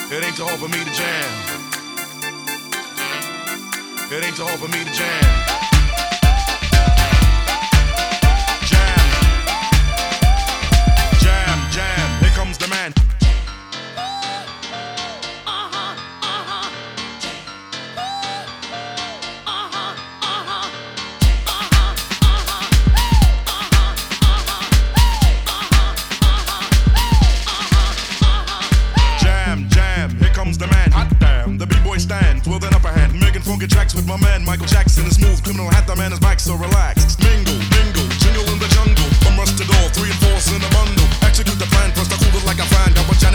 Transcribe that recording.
It ain't too hard for me to jam. It ain't too hard for me to jam. Jam. Jam, jam. Here comes the man. The man, hot damn, the b-boy stands with an upper hand, making funky tracks with my man Michael Jackson. The smooth criminal hat, the man is back, so relax. Mingle, mingle, jingle in the jungle. From rush to door, 3 and 4's in a bundle. Execute the plan, press the cooler like a fan. Double